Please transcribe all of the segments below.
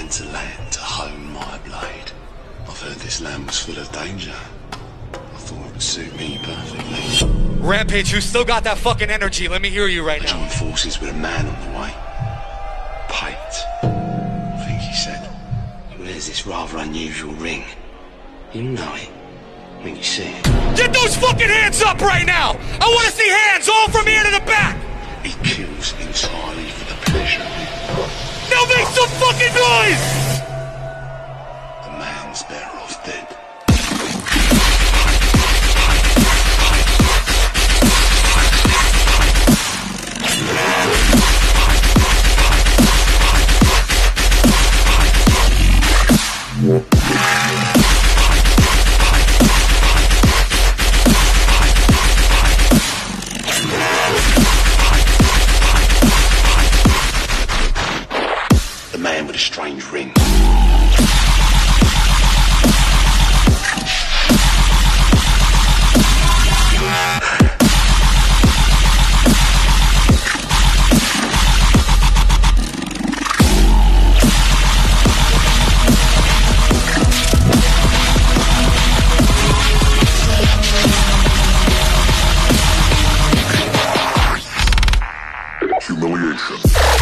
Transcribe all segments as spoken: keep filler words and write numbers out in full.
man to land to hone my blade. I've heard this land was full of danger. I thought it would suit me perfectly. Rampage, you still got that fucking energy. Let me hear you right I now. joined forces with a man on the way. Pate, I think he said. He wears this rather unusual ring. You know it. When you see it. Get those fucking hands up right now! I want to see hands all from here to the back! He kills entirely for the pleasure of it. Now make some fucking noise! The man's better off dead. The man with a strange ring. Humiliation.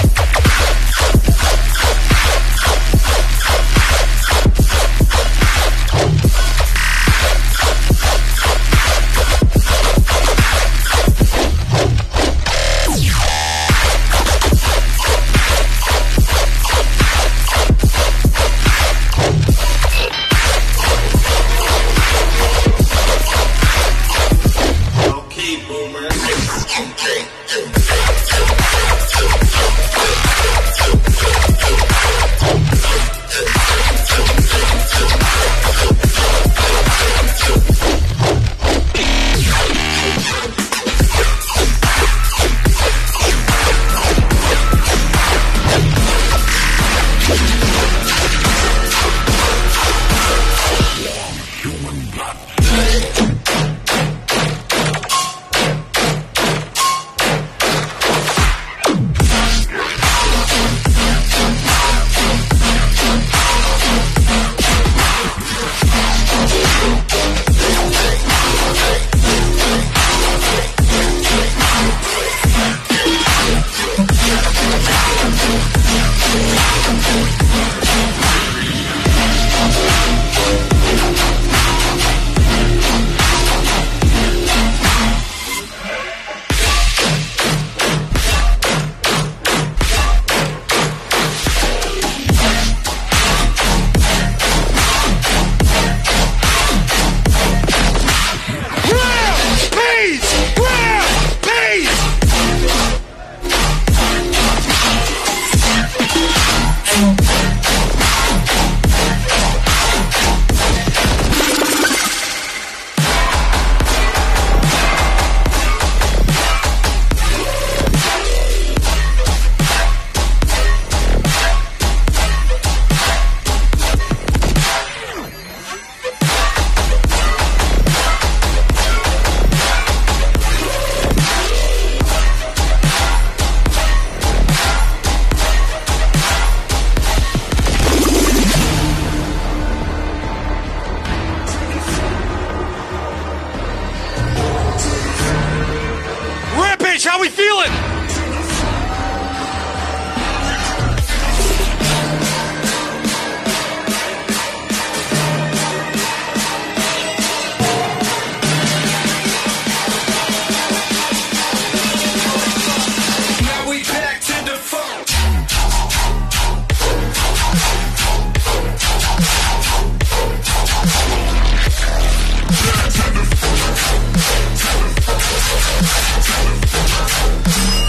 How we feeling? Now we back to the funk. Back to the funk.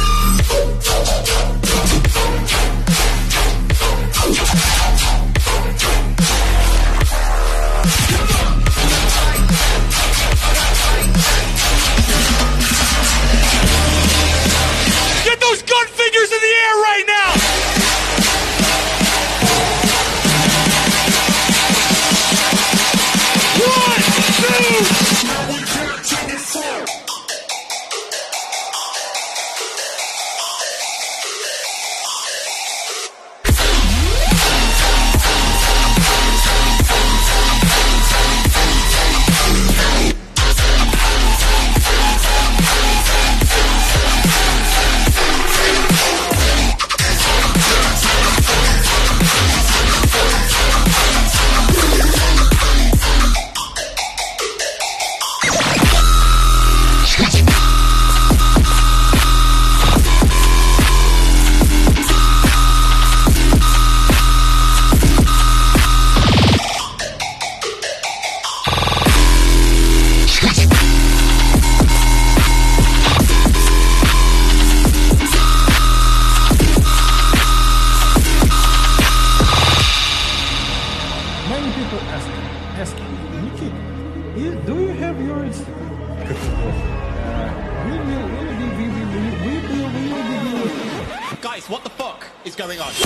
Guys, what the fuck is going on?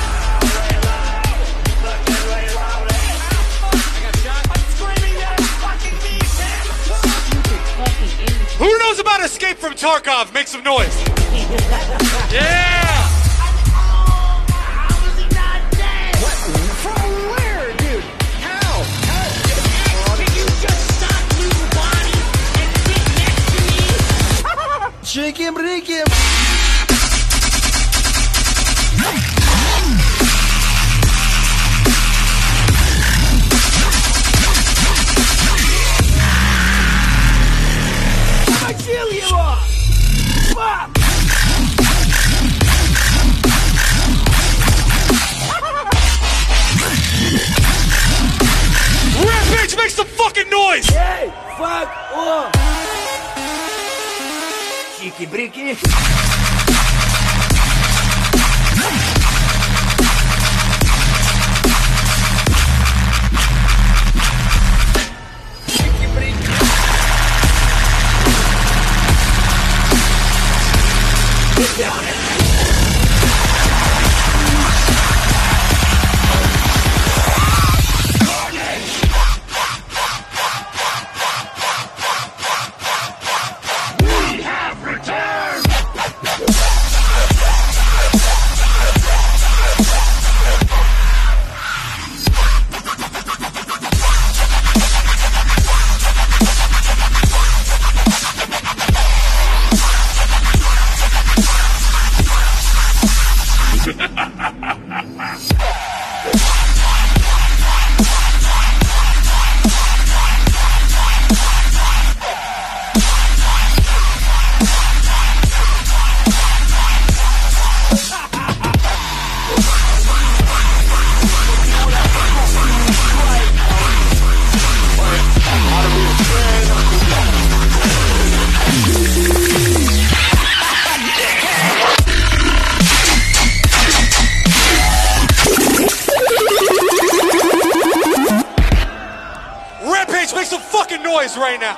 Who knows about Escape from Tarkov? Make some noise. Yeah! From where, dude? How? How? Can you just stop, little body, and sit next to me? Чики-брики! Rampage, make some fucking noise! Hey, fuck off! Чики-брики! Right now.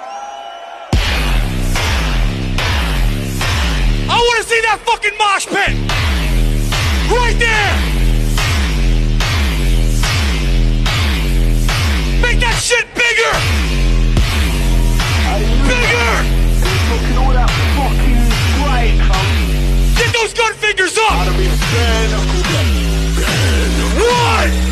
I want to see that fucking mosh pit! Right there! Make that shit bigger! Bigger! Get those gun fingers up! One!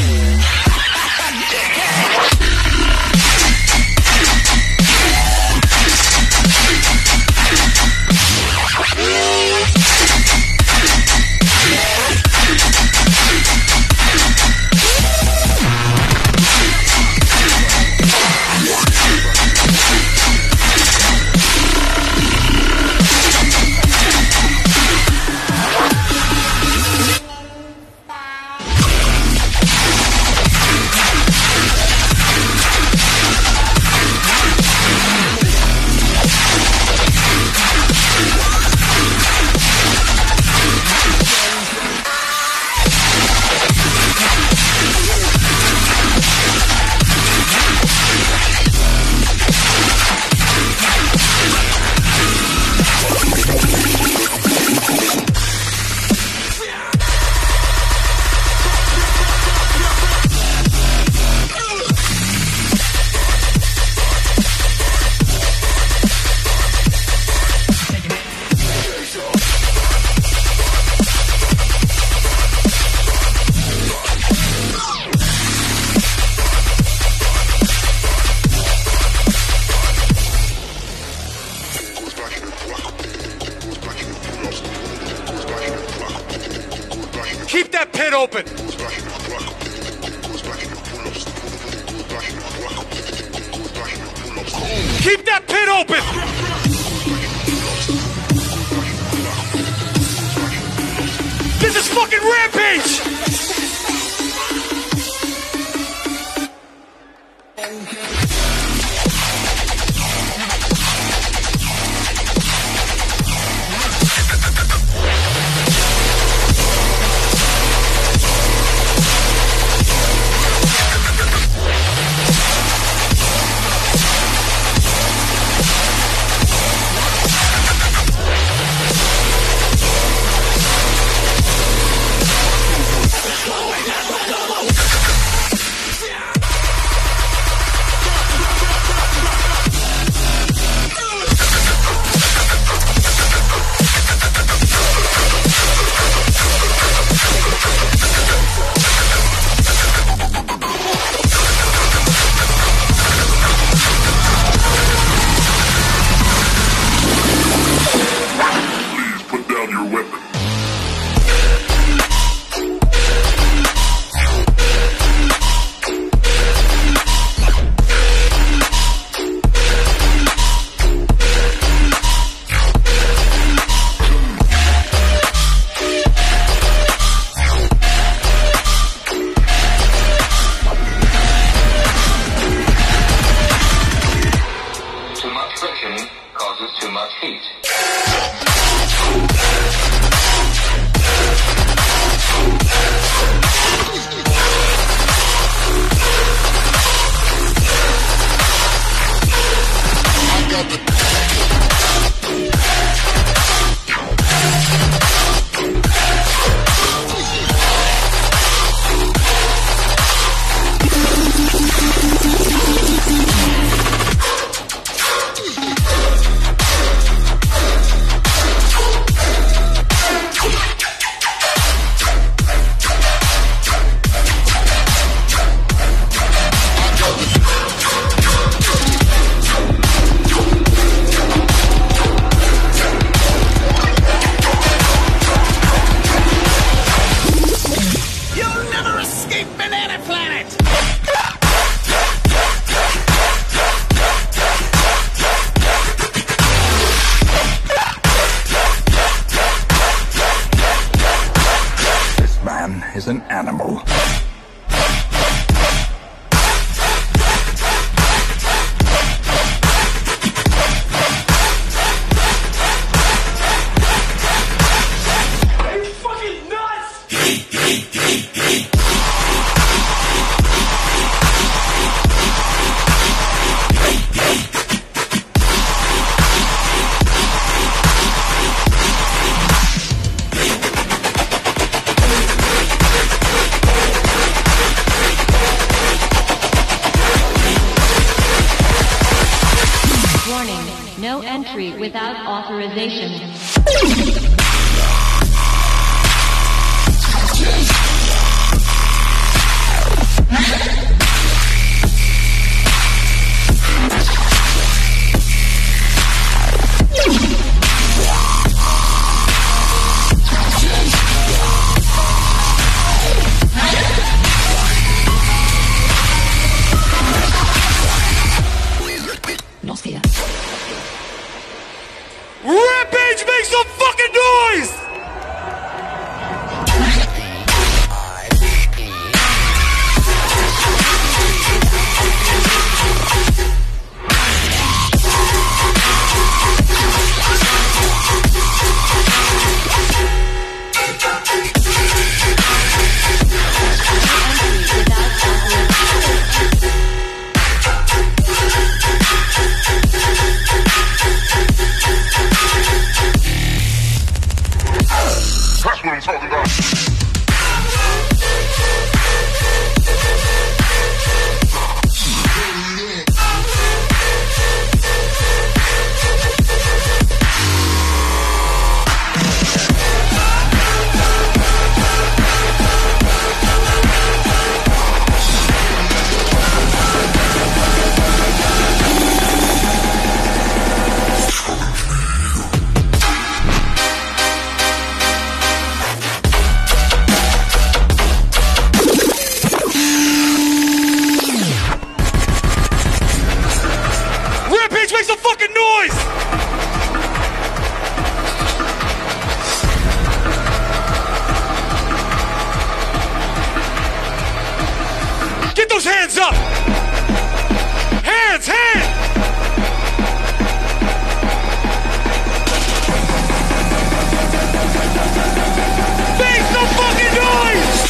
Keep that pit open. Keep that pit open. This is fucking Rampage. friction causes too much heat. I got the is an animal. No entry without authorization. Rampage, make some fucking noise! That's what I'm talking about. Make some fucking noise! Get those hands up! Hands, hands! Make some fucking noise!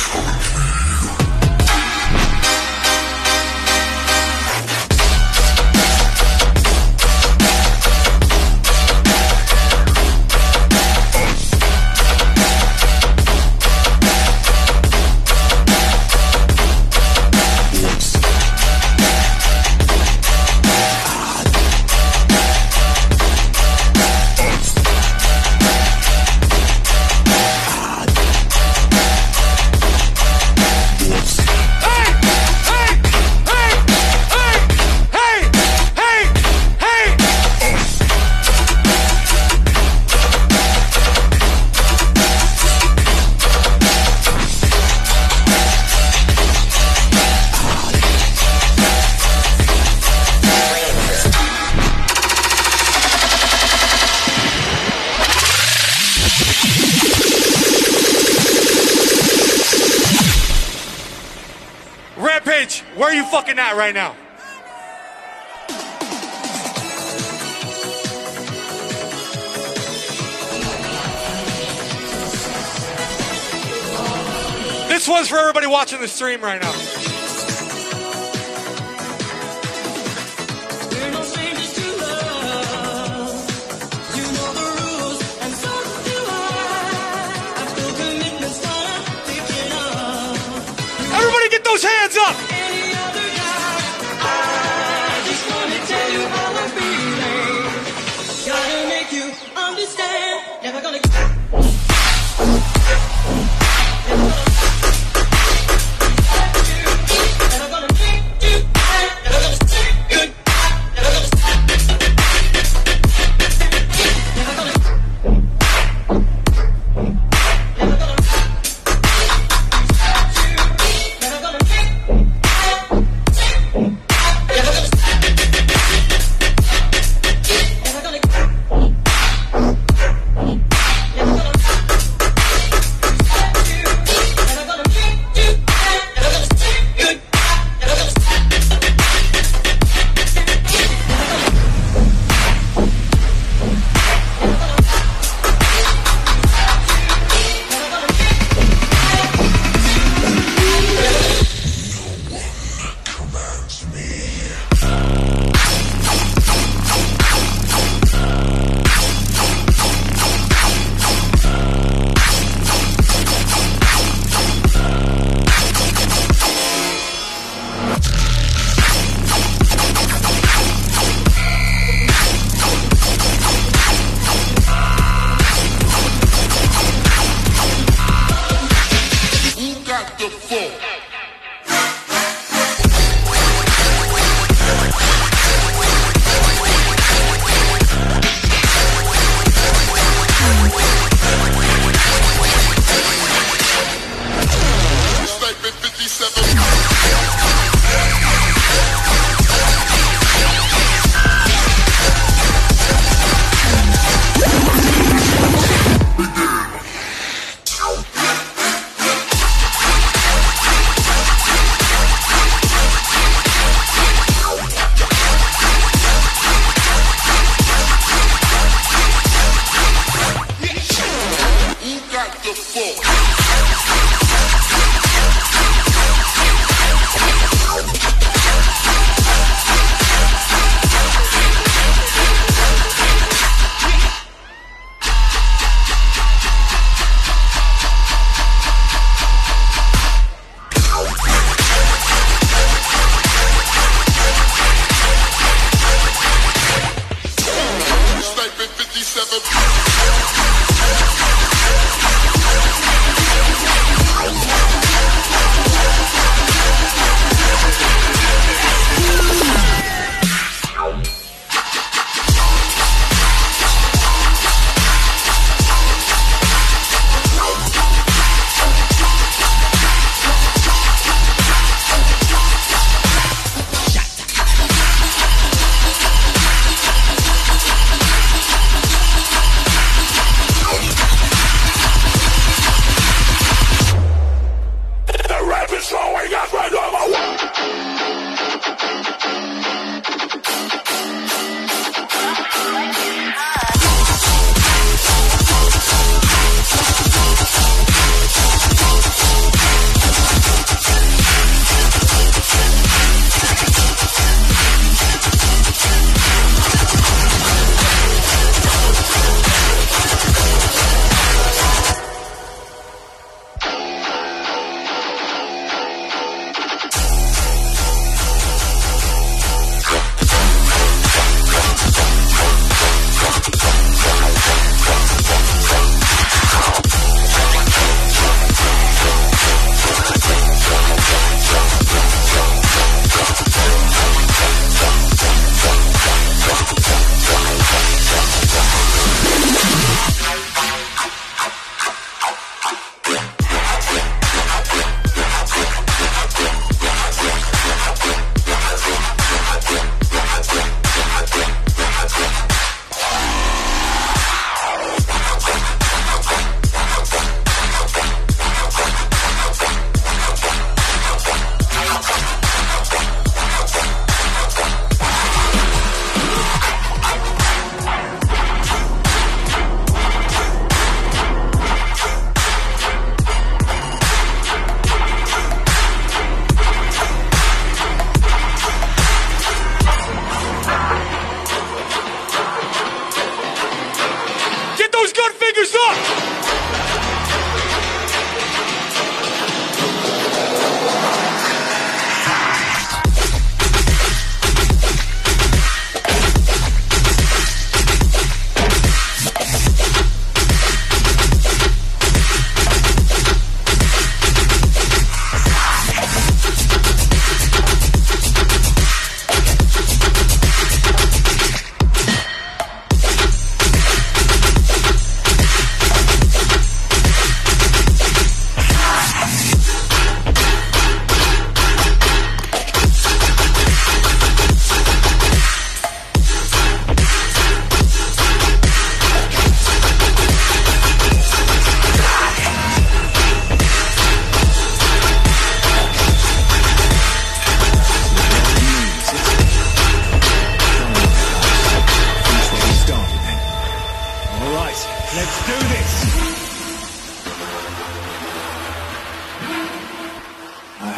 Rampage, where are you fucking at right now? This one's for everybody watching the stream right now. We're no strangers to love. You know the rules, and so do I. I feel commitment's gonna pick it up. Everybody get those hands up! Any other guy, I just wanna tell you how I'm feeling. Gotta make you understand. Never gonna.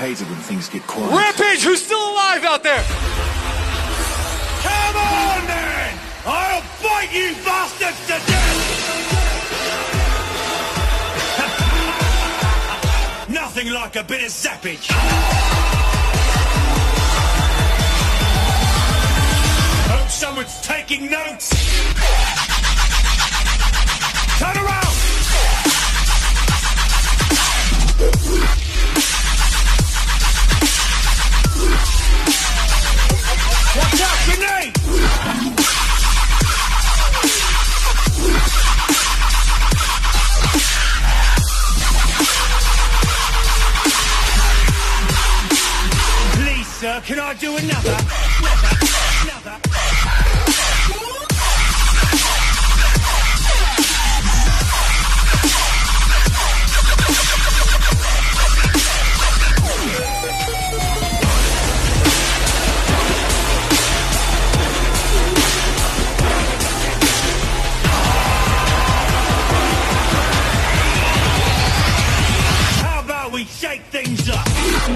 hate it when things get quiet. Rampage, who's still alive out there? Come on, then! I'll fight you bastards to death! Nothing like a bit of zappage. Hope someone's taking notes. Turn around! Watch out, grenade! Please, sir, can I do another? Another, another. How about we shake things up?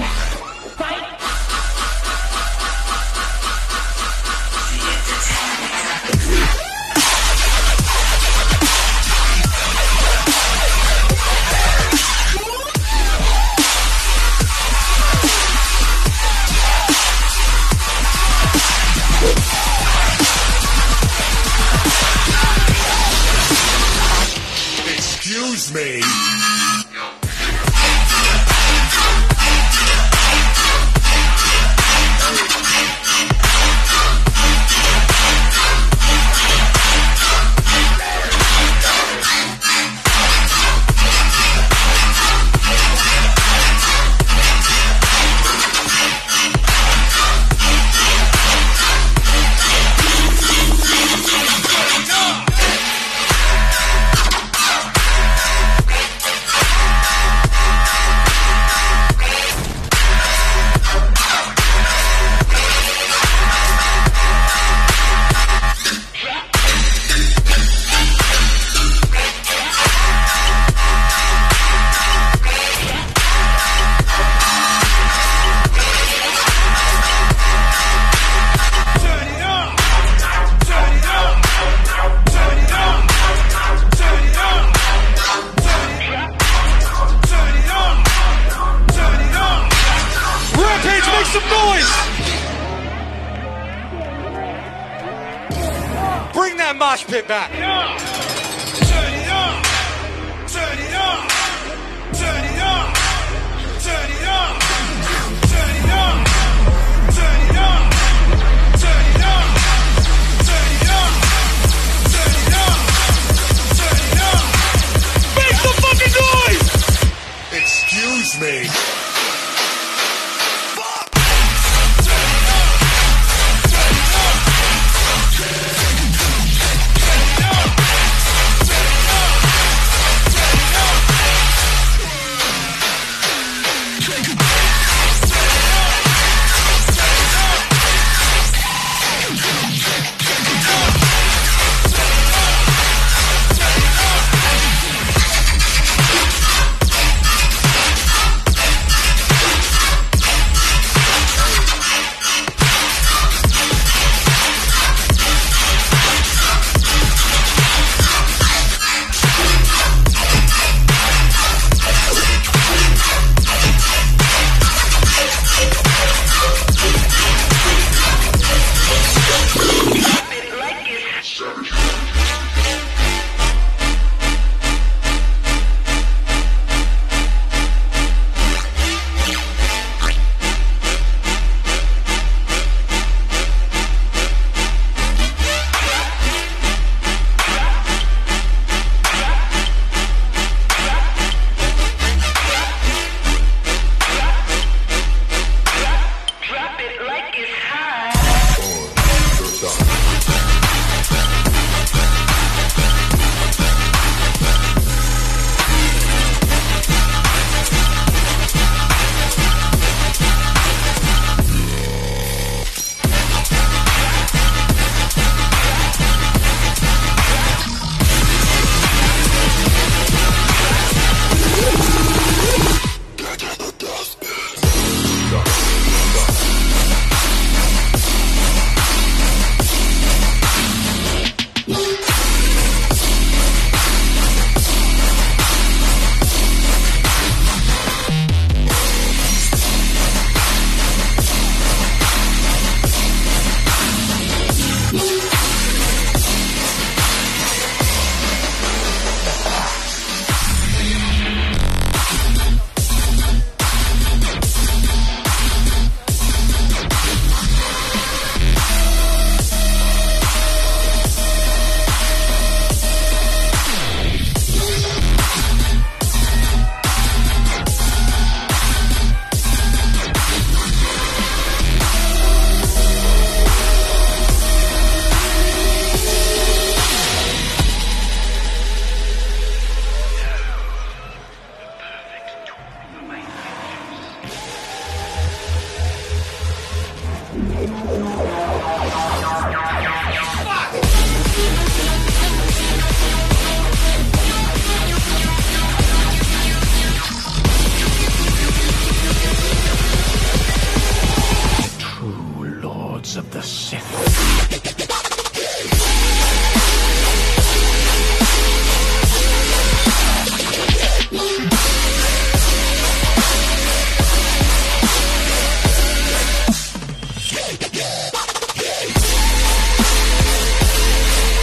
Excuse me. Some noise! Bring that mosh pit back. Turn it up! Turn it up! Turn it up! Turn it up! Turn it up! Turn it up! Turn it up! Turn it up! Turn it up! Turn it up! Make some fucking noise! Excuse me.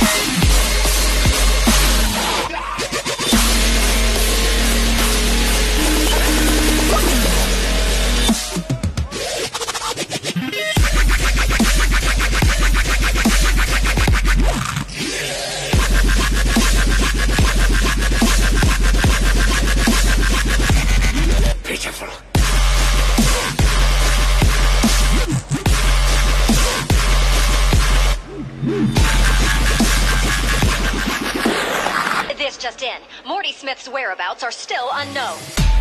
This just in. Morty Smith's whereabouts are still unknown.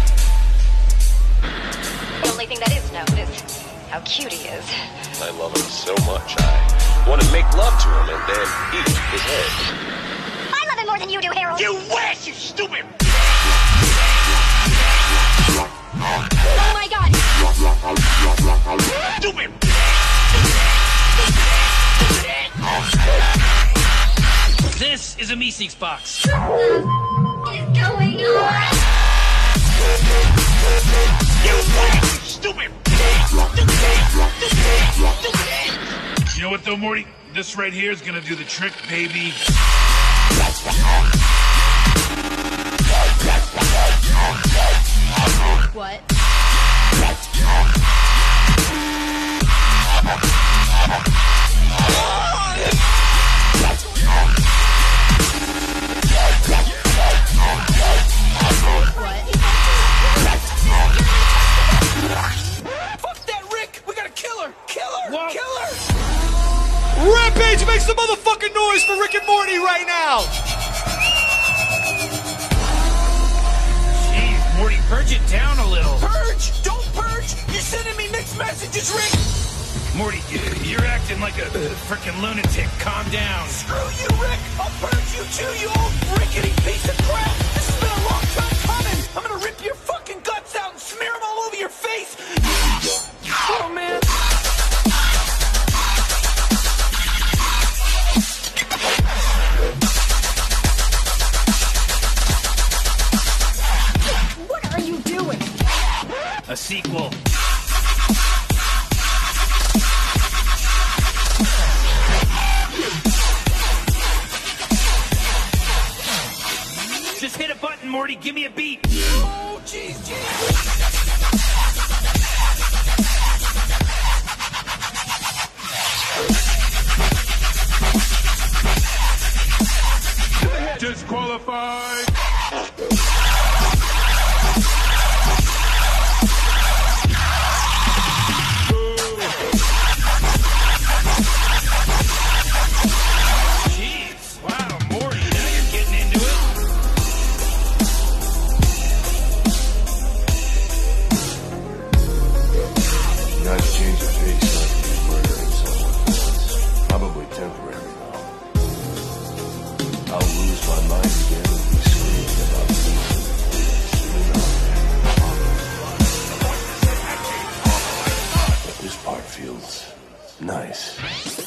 The only thing that is known is how cute he is. I love him so much, I want to make love to him and then eat his head. I love him more than you do, Harold. You wish, you stupid! Oh my god! Stupid! This is a Meeseeks box. What is going on? You wish, you stupid! You know what though, Morty? This right here is gonna do the trick, baby. What? Fuck that, Rick! We gotta kill her! Kill her! Whoa. Kill her! Rampage, make some motherfucking noise for Rick and Morty right now! Jeez, Morty, purge it down a little. Purge! Don't purge! You're sending me mixed messages, Rick! Morty, you- you're acting like a freaking lunatic. Calm down. Screw you, Rick! I'll purge you too, you old rickety piece of crap! This has been a long time coming! I'm gonna rip your fucking guts out and smear them all over your face! Oh, man! What are you doing? A sequel. Just hit a button, Morty. Give me a beat. Oh, jeez, jeez! Disqualified. Jeez! Wow, Morty, now you're getting into it. Nice change of pace after murdering someone. Probably temporary, though. I'll lose my mind again and be screaming about losing. But this part feels nice.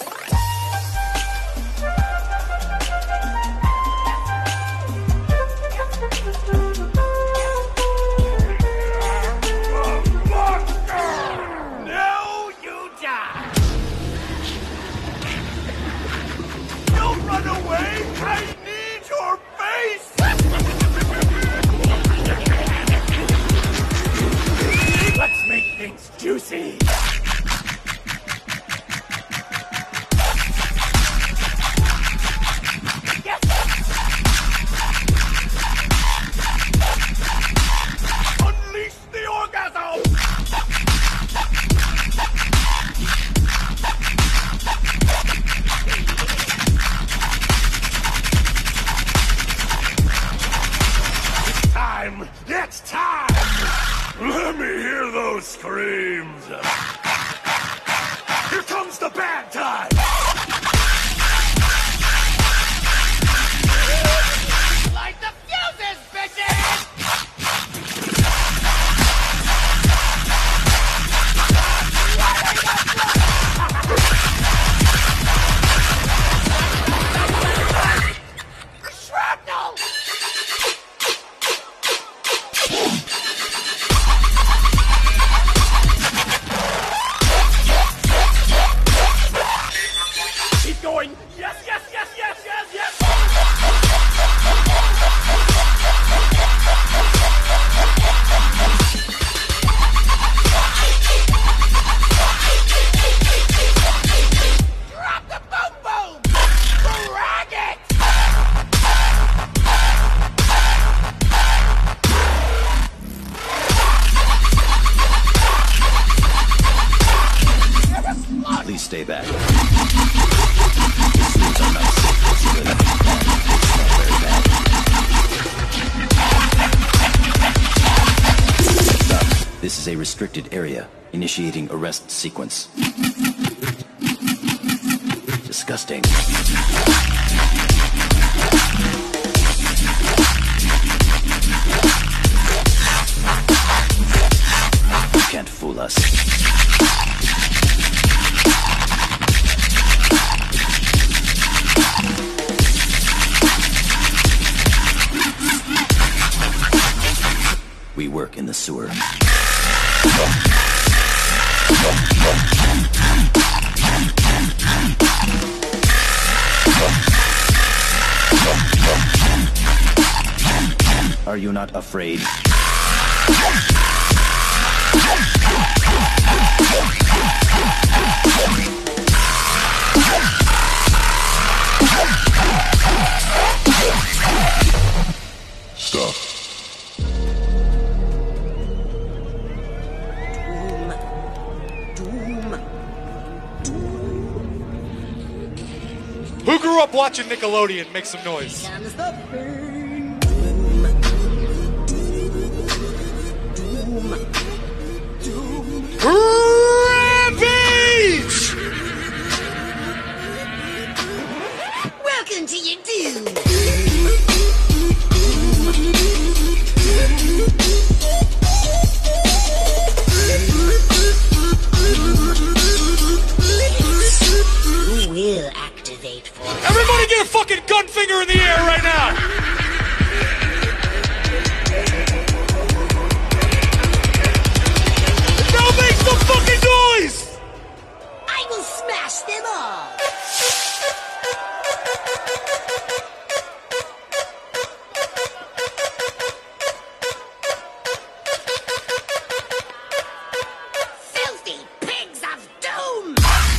Now you die! Don't run away! I need your face! Let's make things juicy! Unleash the orgasm! Time! It's time! Let me hear those screams! Here comes the bad time! Light the fuses, bitches! Shrapnel! stay back. The sewers are nice. It's good. They smell very bad. Stop. This is a restricted area. Initiating arrest sequence. Disgusting. You can't fool us. We work in the sewer. Are you not afraid? Stop. Who grew up watching Nickelodeon? Make some noise. Rampage! Welcome to your doom. Who will activate for us? Everybody get a fucking gun finger in the air right now! Now make some fucking noise! I will smash them all. Filthy pigs of doom.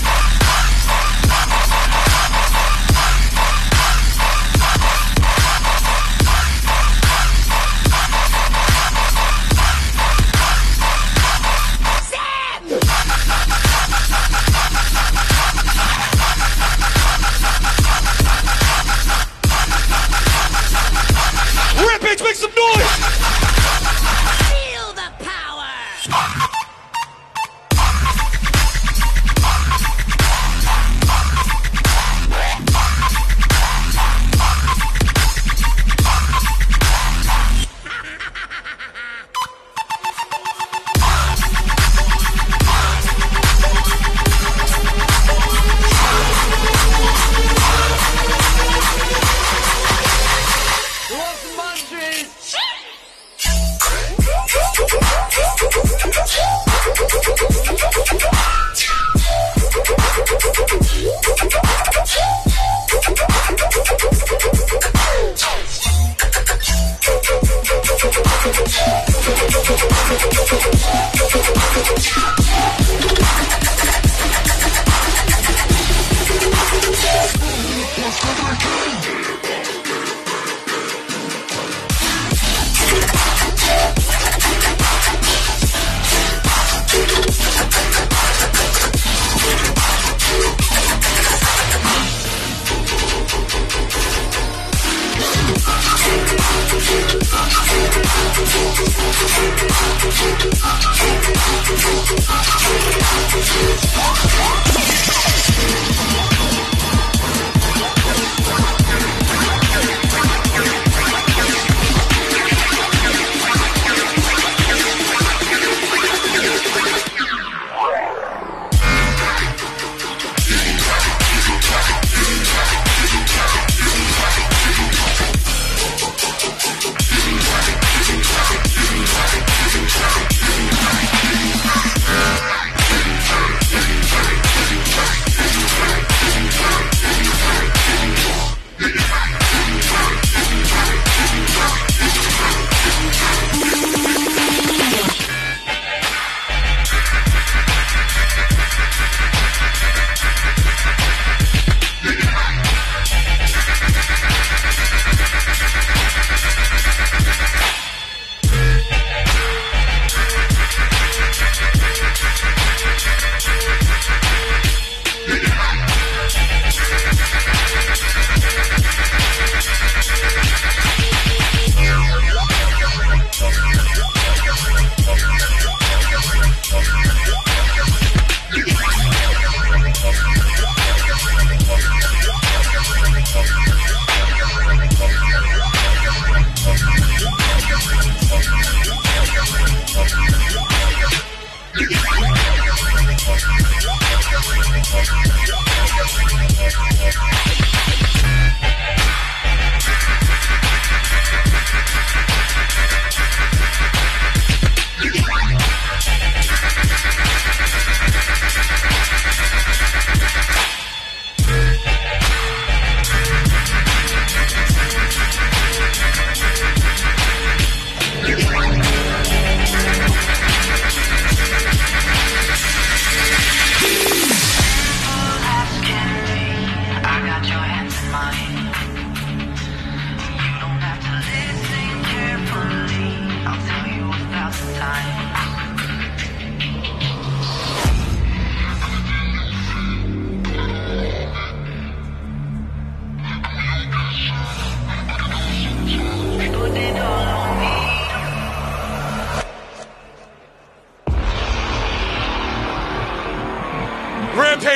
Rampage, make some noise! Feel the power.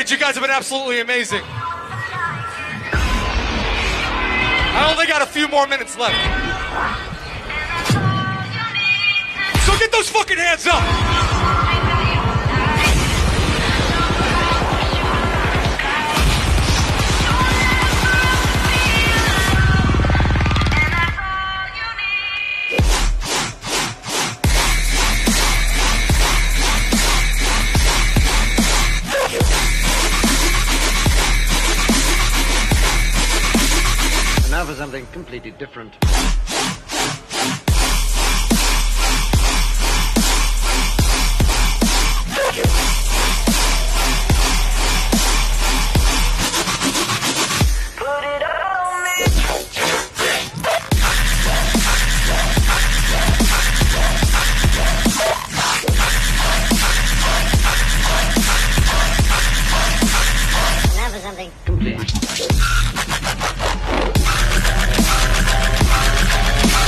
kids, you guys have been absolutely amazing. I only got a few more minutes left. So get those fucking hands up. Now for something completely different. Now for something completely.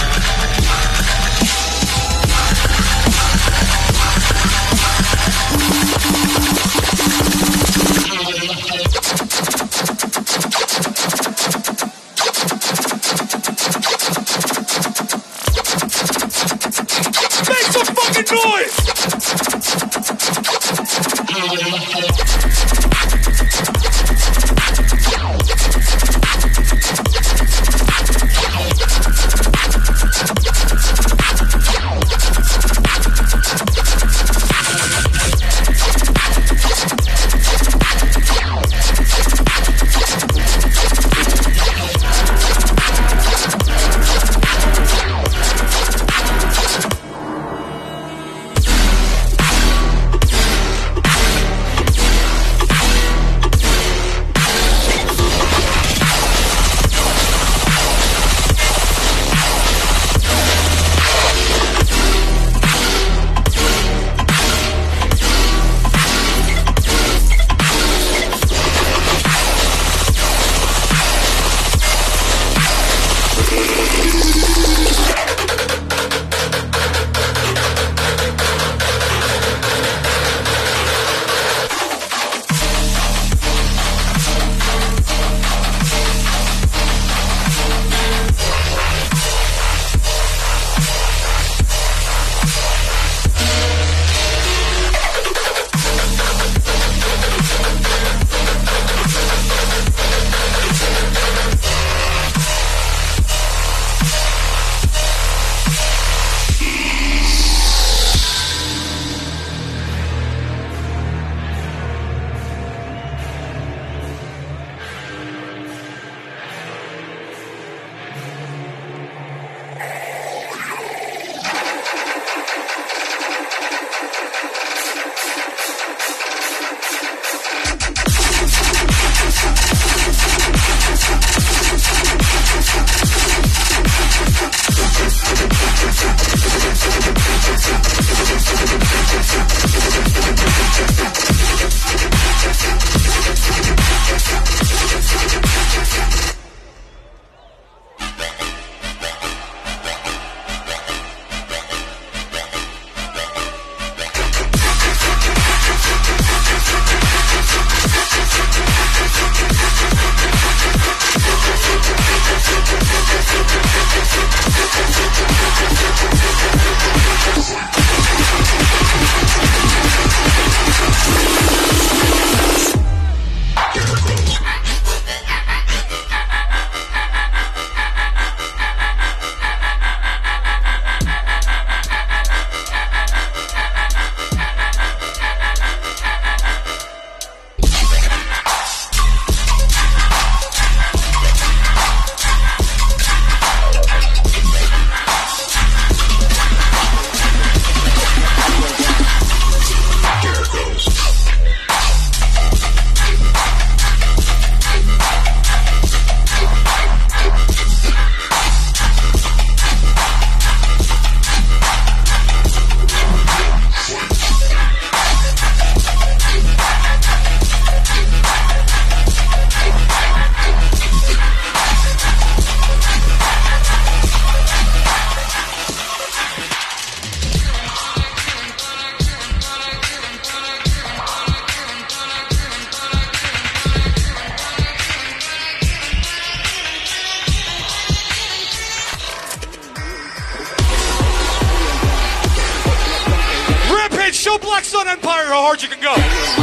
show Black Sun Empire how hard you can go.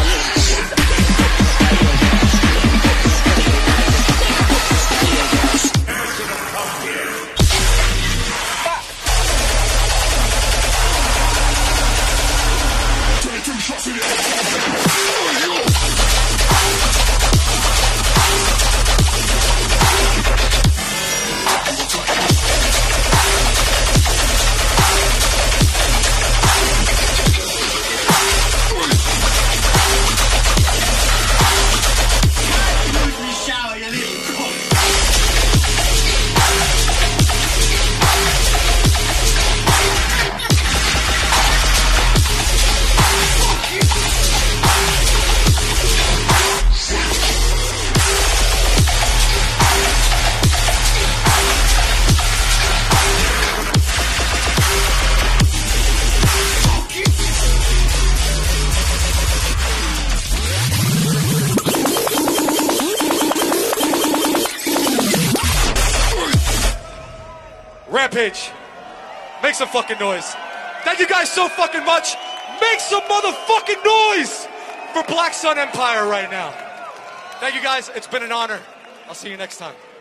Rampage, make some fucking noise. Thank you guys so fucking much. Make some motherfucking noise for Black Sun Empire right now. Thank you guys, it's been an honor. I'll see you next time.